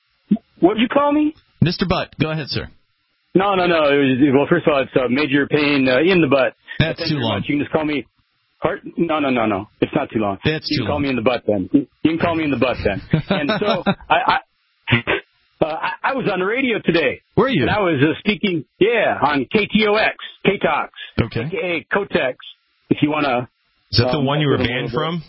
What did you call me? Mister Butt. Go ahead, sir. No, no, no. It was, well, first of all, it's uh, major pain uh, in the butt. That's too long. Much. You can just call me Part, no, no, no, no. It's not too long. That's you too can call long. me in the butt then. You can call me in the butt then. And so I, I, uh, I, I was on the radio today. Were you? And I was uh, speaking, yeah, on K T O X, K-Tox, okay. A K A Kotex, if you want to. Is that um, the one you were banned from?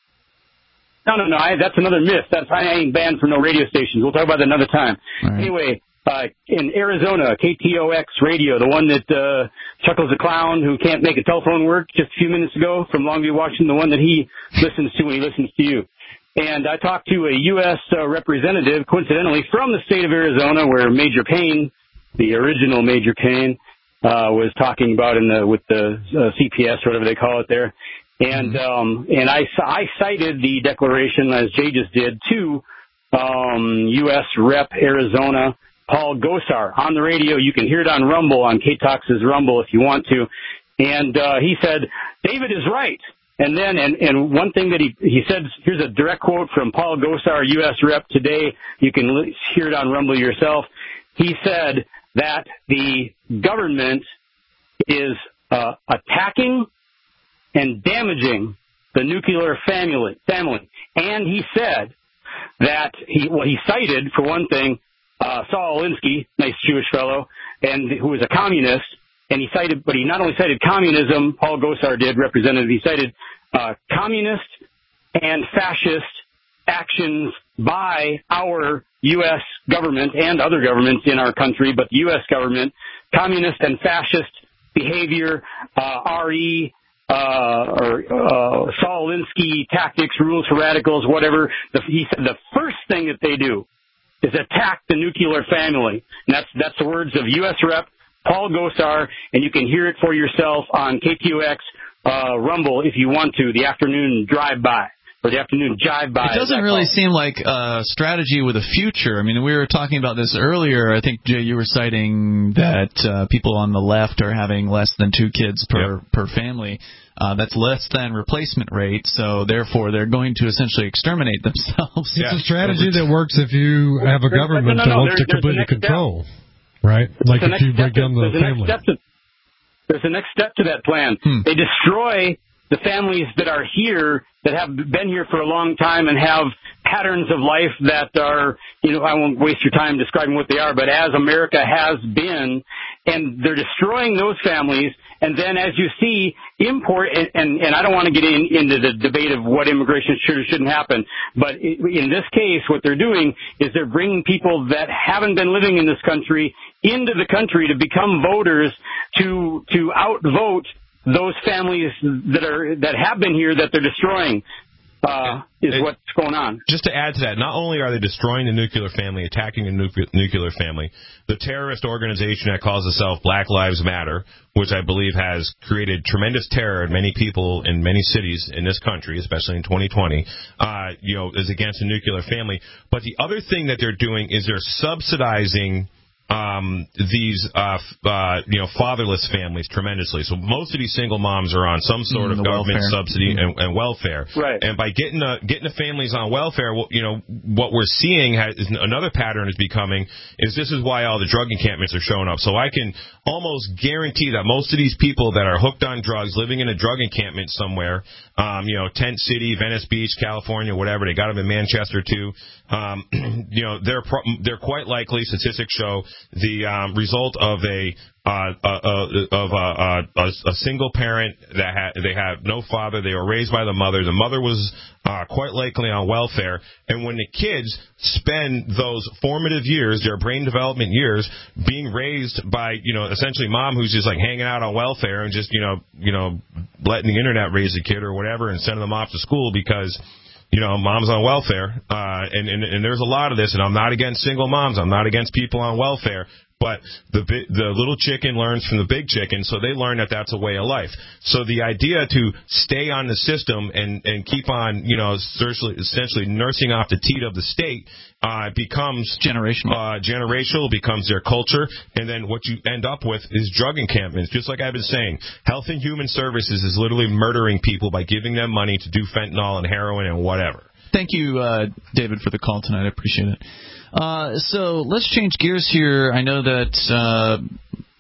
No, no, no. I, that's another myth. That's I ain't banned from no radio stations. We'll talk about that another time. Right. Anyway, uh, in Arizona, K T O X radio, the one that uh, Chuckles the Clown, who can't make a telephone work, just a few minutes ago from Longview, Washington, the one that he listens to when he listens to you. And I talked to a U S uh, representative, coincidentally, from the state of Arizona, where Major Payne, the original Major Payne, uh, was talking about in the with the uh, C P S, or whatever they call it there. And um, and I, I cited the declaration, as Jay just did, to um, U S Rep Arizona, Paul Gosar, on the radio. You can hear it on Rumble, on K-Tox's Rumble, if you want to. And uh, he said, David is right. And then, and, and one thing that he, he said, here's a direct quote from Paul Gosar, U S Rep today. You can li- hear it on Rumble yourself. He said that the government is uh, attacking and damaging the nuclear family. family. And he said that he, well, he cited, for one thing, uh, Saul Alinsky, nice Jewish fellow, and who was a communist, and he cited, but he not only cited communism, Paul Gosar did, representative, he cited uh, communist and fascist actions by our U S government and other governments in our country, but the U S government, communist and fascist behavior, uh, R E, Uh, or uh, Saul Alinsky tactics, rules for radicals, whatever. The, he said the first thing that they do is attack the nuclear family. And that's that's the words of U S Rep Paul Gosar, and you can hear it for yourself on K T O X uh, Rumble if you want to, the afternoon drive-by. Or the afternoon jive-by. It doesn't really seem like a strategy with a future. I mean, we were talking about this earlier. I think, Jay, you were citing that uh, people on the left are having less than two kids per, yep. per family. Uh, that's less than replacement rate, so therefore they're going to essentially exterminate themselves. It's yeah. a strategy that works if you have a government no, no, no, that wants to completely control, step. right? Like if you break down the family. To, there's a next step to that plan. Hmm. They destroy the families that are here, that have been here for a long time and have patterns of life that are, you know, I won't waste your time describing what they are, but as America has been, and they're destroying those families, and then as you see, import, and, and, and I don't want to get in, into the debate of what immigration should or shouldn't happen, but in this case, what they're doing is they're bringing people that haven't been living in this country into the country to become voters, to, to outvote those families that are that have been here that they're destroying uh, is it, what's going on. Just to add to that, not only are they destroying the nuclear family, attacking the nuclear, nuclear family, the terrorist organization that calls itself Black Lives Matter, which I believe has created tremendous terror in many people in many cities in this country, especially in twenty twenty, uh, you know, is against the nuclear family. But the other thing that they're doing is they're subsidizing Um, these, uh, uh, you know, fatherless families tremendously. So most of these single moms are on some sort mm, of government welfare. subsidy mm-hmm. and, and welfare. Right. And by getting the, getting the families on welfare, well, you know, what we're seeing has, is another pattern is becoming is this is why all the drug encampments are showing up. So I can almost guarantee that most of these people that are hooked on drugs, living in a drug encampment somewhere, um, you know, Tent City, Venice Beach, California, whatever, they got them in Manchester too. Um, you know, they're pro- they're quite likely, statistics show, the um, result of a uh, uh, uh, of a, a, a single parent that ha- they have no father. They were raised by the mother. The mother was uh, quite likely on welfare. And when the kids spend those formative years, their brain development years, being raised by, you know, essentially mom who's just like hanging out on welfare and just, you know, you know, letting the internet raise the kid or whatever and sending them off to school because, you know, mom's on welfare, uh, and, and, and there's a lot of this, and I'm not against single moms, I'm not against people on welfare, but the the little chicken learns from the big chicken, so they learn that that's a way of life. So the idea to stay on the system and, and keep on, you know, essentially, essentially nursing off the teat of the state uh, becomes generational. Uh, generational, becomes their culture, and then what you end up with is drug encampments. Just like I've been saying, Health and Human Services is literally murdering people by giving them money to do fentanyl and heroin and whatever. Thank you, uh, David, for the call tonight. I appreciate it. Uh, so let's change gears here. I know that uh,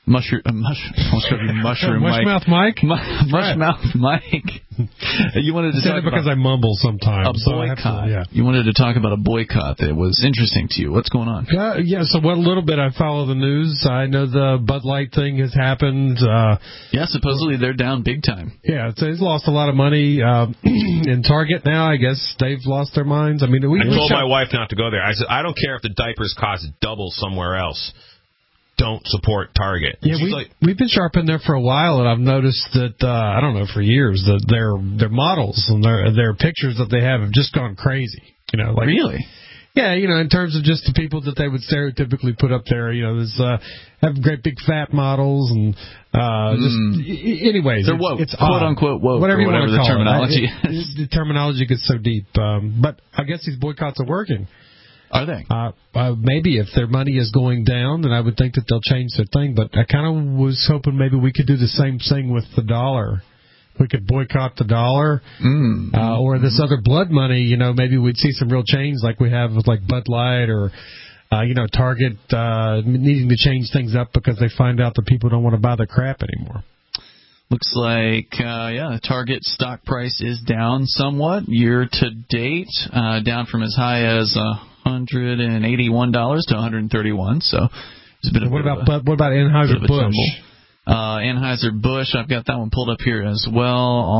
mushroom, uh, mush, mushroom Mike. Mushmouth Mike? Mu- Mushmouth Mike. You wanted to Said talk it because about I mumble sometimes. a boycott. So to, yeah. You wanted to talk about a boycott that was interesting to you. What's going on? Uh, yeah, so what a little bit I follow the news. I know the Bud Light thing has happened. Uh, yeah, supposedly they're down big time. Yeah, so he's lost a lot of money. Uh, in Target now, I guess they've lost their minds. I mean, we, I we told shop- my wife not to go there. I said, I don't care if the diapers cost double somewhere else. Don't support Target. Yeah, we, like, we've been shopping there for a while, and I've noticed that, uh, I don't know, for years, that their their models and their their pictures that they have have just gone crazy. You know, like Really? Yeah, you know, in terms of just the people that they would stereotypically put up there, you know, there's uh, have great big fat models and uh, just mm. anyways, they're woke, it's, it's quote odd. unquote woke, whatever, or whatever you the want to call terminology it. is. It, the terminology gets so deep, um, but I guess these boycotts are working. Are they? Uh, uh, maybe if their money is going down, then I would think that they'll change their thing. But I kind of was hoping maybe we could do the same thing with the dollar. We could boycott the dollar, mm. uh, or this other blood money. You know, maybe we'd see some real change, like we have with like Bud Light or, uh, you know, Target uh, needing to change things up because they find out that people don't want to buy their crap anymore. Looks like, uh, yeah, the Target stock price is down somewhat year to date, uh, down from as high as one hundred eighty-one dollars to one hundred thirty-one dollars. So, it's a bit of what a, about but what about Anheuser-Busch? Uh, Anheuser-Busch, I've got that one pulled up here as well.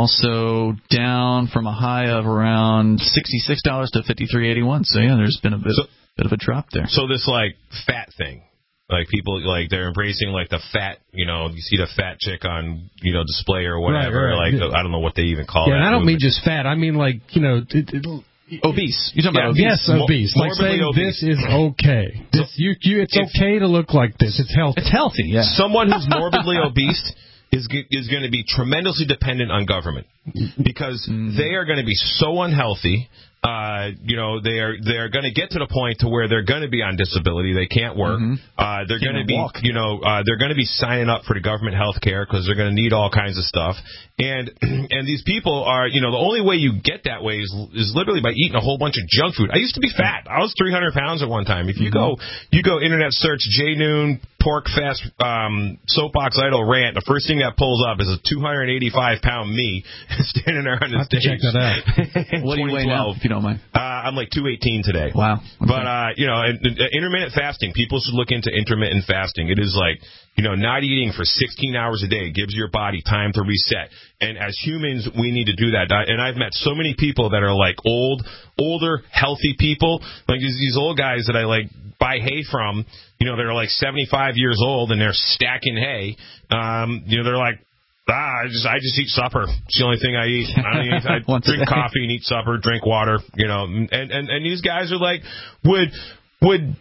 Also down from a high of around sixty-six dollars to fifty-three dollars and eighty-one cents. So yeah, there's been a bit, so, bit of a drop there. So this like fat thing. Like, people, like, they're embracing, like, the fat, you know, you see the fat chick on, you know, display or whatever. Right, right. Like, yeah. I don't know what they even call yeah, that. Yeah, and I don't movement. mean just fat. I mean, like, you know, it, it, obese. You're talking yeah, about obese? Yes, obese. Mo- like saying obese. this is okay. This, you, you, it's if, okay to look like this. It's healthy. It's healthy, yeah. Someone who's morbidly obese is is going to be tremendously dependent on government because mm-hmm. they are going to be so unhealthy. Uh, you know, they are they are going to get to the point to where they're going to be on disability. They can't work. Mm-hmm. Uh, they're going to be, walk. you know, uh, they're going to be signing up for the government health care because they're going to need all kinds of stuff. And and these people are, you know, the only way you get that way is is literally by eating a whole bunch of junk food. I used to be fat. I was three hundred pounds at one time. If you mm-hmm. go you go internet search J Noon Pork Fest um, Soapbox Idol Rant, the first thing that pulls up is a two hundred eighty-five pound me standing there on the stage. Check that out. What do you weigh now, if you don't mind? Uh, I'm like two eighteen today. Wow. Okay. But, uh, you know, and, and intermittent fasting, people should look into intermittent fasting. It is like, you know, not eating for sixteen hours a day gives your body time to reset. And as humans, we need to do that. And I've met so many people that are like old, older, healthy people. Like these, these old guys that I like buy hay from, you know, they're like seventy-five years old and they're stacking hay. Um, you know, they're like, Ah, I just I just eat supper. It's the only thing I eat. I don't eat. I drink coffee and eat supper, drink water. You know, and, and and these guys are like would would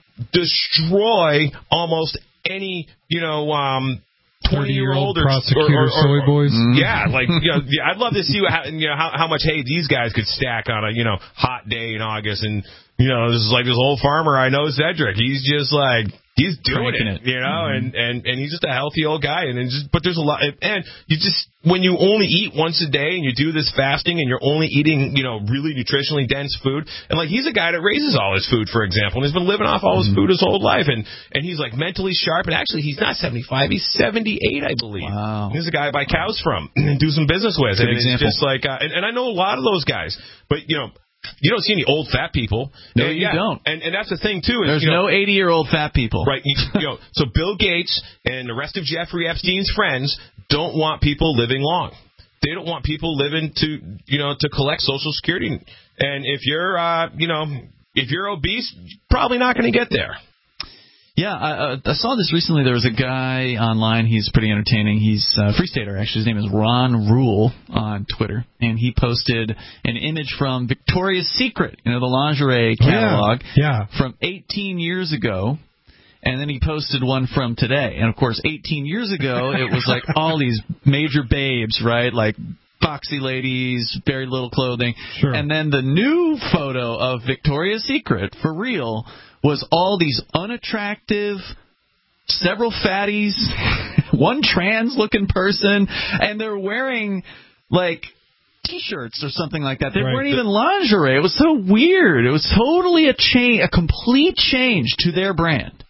destroy almost any you know um twenty year old or prosecutor or, or, or, soy boys. Yeah, like you know, yeah, I'd love to see how you know how, how much hay these guys could stack on a you know hot day in August. And you know, this is like this old farmer I know, Cedric. He's just like. He's doing it, it, you know, mm-hmm. and, and, and he's just a healthy old guy. And then just, but there's a lot, and you just, when you only eat once a day and you do this fasting and you're only eating, you know, really nutritionally dense food, and like he's a guy that raises all his food, for example, and he's been living off all his food his whole life, and, and he's like mentally sharp, and actually he's not seventy-five, he's seventy-eight, I believe. Wow. He's a guy I buy cows from and do some business with. Good and example. It's just like, uh, and, and I know a lot of those guys, but, you know, you don't see any old fat people. No, and, you yeah, don't. And and that's the thing too. Is, There's you know, no eighty-year-old fat people. Right. You, you know, so Bill Gates and the rest of Jeffrey Epstein's friends don't want people living long. They don't want people living to you know to collect Social Security. And if you're uh, you know if you're obese, you're probably not going to get there. Yeah, I, uh, I saw this recently. There was a guy online. He's pretty entertaining. He's a free stater, actually. His name is Ron Rule on Twitter. And he posted an image from Victoria's Secret, you know, the lingerie catalog, oh, yeah. Yeah. from eighteen years ago. And then he posted one from today. And, of course, eighteen years ago, it was like all these major babes, right, like foxy ladies, very little clothing. Sure. And then the new photo of Victoria's Secret, for real, was all these unattractive, several fatties, one trans-looking person, and they're wearing, like, T-shirts or something like that. They right. weren't even lingerie. It was so weird. It was totally a change, a complete change to their brand.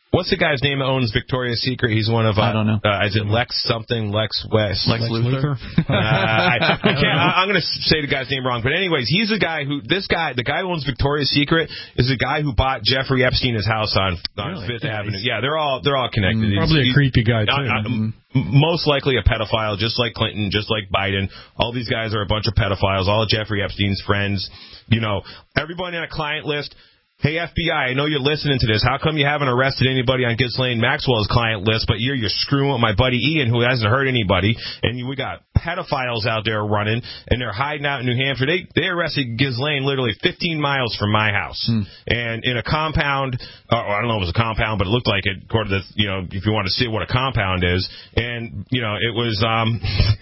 What's the guy's name that owns Victoria's Secret? He's one of, uh, I don't know. Uh, is it Lex something? Lex West? Lex, Lex Luthor? uh, I, I can't, I, I'm going to say the guy's name wrong. But anyways, he's a guy who, this guy, the guy who owns Victoria's Secret is the guy who bought Jeffrey Epstein his house on, on really? Fifth Avenue. Yeah, they're all, they're all connected. Mm, probably he's, a creepy guy, too. Uh, uh, most likely a pedophile, just like Clinton, just like Biden. All these guys are a bunch of pedophiles, all of Jeffrey Epstein's friends. You know, everybody on a client list. Hey, F B I, I know you're listening to this. How come you haven't arrested anybody on Ghislaine Maxwell's client list, but you're, you're screwing with my buddy Ian, who hasn't hurt anybody, and we got pedophiles out there running, and they're hiding out in New Hampshire. They they arrested Ghislaine literally fifteen miles from my house, hmm. and in a compound, uh, I don't know if it was a compound, but it looked like it, according to, you know, if you want to see what a compound is, and, you know, it was, um,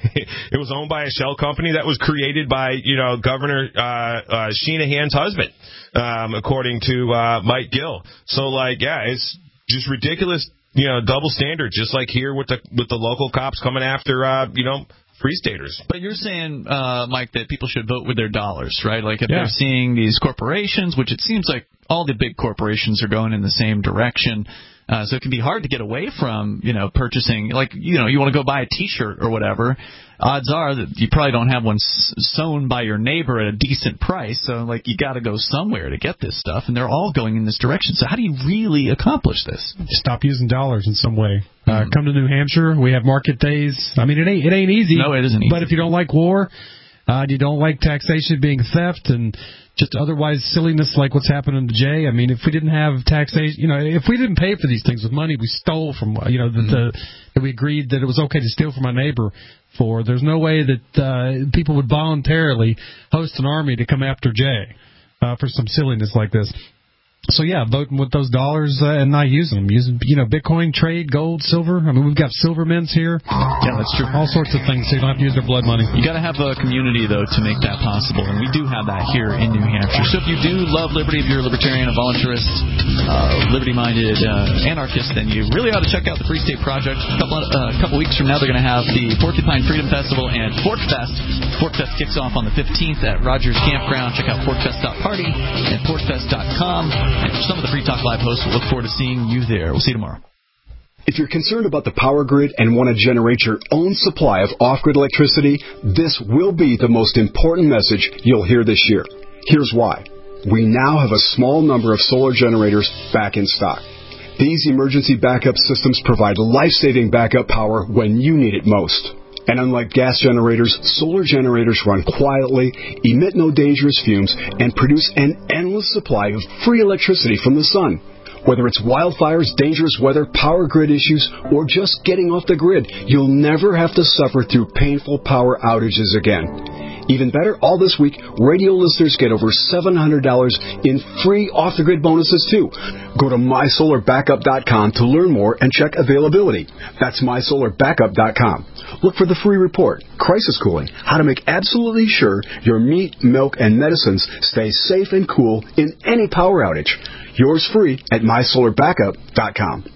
it was owned by a shell company that was created by, you know, Governor, uh, uh, Shanahan's husband. Um, according to uh, Mike Gill. So, like, yeah, it's just ridiculous, you know, double standard, just like here with the with the local cops coming after, uh, you know, free staters. But you're saying, uh, Mike, that people should vote with their dollars, right? Like, if yeah. they're seeing these corporations, which it seems like all the big corporations are going in the same direction. Uh, so it can be hard to get away from, you know, purchasing, like, you know, you want to go buy a T-shirt or whatever. Odds are that you probably don't have one sewn by your neighbor at a decent price. So, like, you got to go somewhere to get this stuff, and they're all going in this direction. So how do you really accomplish this? Stop using dollars in some way. Uh, mm-hmm. Come to New Hampshire. We have market days. I mean, it ain't it ain't easy. No, it isn't easy. But if you don't like war, uh, you don't like taxation being theft, and just otherwise silliness like what's happening to Jay. I mean, if we didn't have taxation, you know, if we didn't pay for these things with money we stole from, you know, that, mm-hmm. the, that we agreed that it was okay to steal from our neighbor for, there's no way that uh, people would voluntarily host an army to come after Jay uh, for some silliness like this. So, yeah, voting with those dollars uh, and not using them. Using, you know, Bitcoin, trade, gold, silver. I mean, we've got silver mints here. Yeah, that's true. All sorts of things so you don't have to use their blood money. You got to have a community, though, to make that possible, and we do have that here in New Hampshire. So if you do love liberty, if you're a libertarian, a voluntarist, uh, liberty-minded uh, anarchist, then you really ought to check out the Free State Project. A couple, uh, a couple weeks from now, they're going to have the Porcupine Freedom Festival and Porkfest. Porkfest kicks off on the fifteenth at Rogers Campground. Check out porkfest dot party and porkfest dot com. And for some of the Free Talk Live hosts, we'll look forward to seeing you there. We'll see you tomorrow. If you're concerned about the power grid and want to generate your own supply of off-grid electricity, this will be the most important message you'll hear this year. Here's why. We now have a small number of solar generators back in stock. These emergency backup systems provide life-saving backup power when you need it most. And unlike gas generators, solar generators run quietly, emit no dangerous fumes, and produce an endless supply of free electricity from the sun. Whether it's wildfires, dangerous weather, power grid issues, or just getting off the grid, you'll never have to suffer through painful power outages again. Even better, all this week, radio listeners get over seven hundred dollars in free off-the-grid bonuses, too. Go to my solar backup dot com to learn more and check availability. That's my solar backup dot com. Look for the free report, Crisis Cooling, how to make absolutely sure your meat, milk, and medicines stay safe and cool in any power outage. Yours free at my solar backup dot com.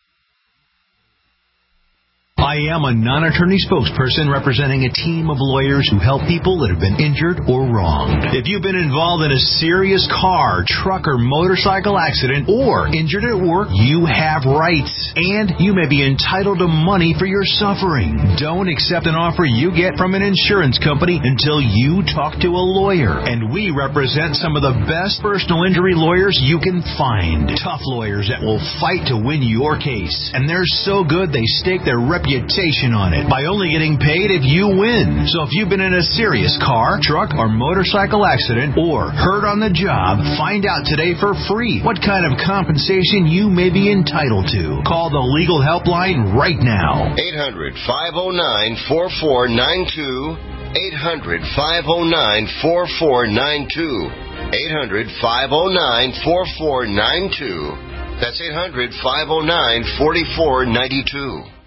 I am a non-attorney spokesperson representing a team of lawyers who help people that have been injured or wronged. If you've been involved in a serious car, truck, or motorcycle accident or injured at work, you have rights, and you may be entitled to money for your suffering. Don't accept an offer you get from an insurance company until you talk to a lawyer. And we represent some of the best personal injury lawyers you can find. Tough lawyers that will fight to win your case. And they're so good they stake their reputation on it by only getting paid if you win. So if you've been in a serious car, truck, or motorcycle accident or hurt on the job, find out today for free what kind of compensation you may be entitled to. Call the legal helpline right now. eight hundred, five oh nine, four four nine two. eight hundred, five oh nine, four four nine two. eight hundred, five oh nine, four four nine two. That's eight hundred, five oh nine, four four nine two.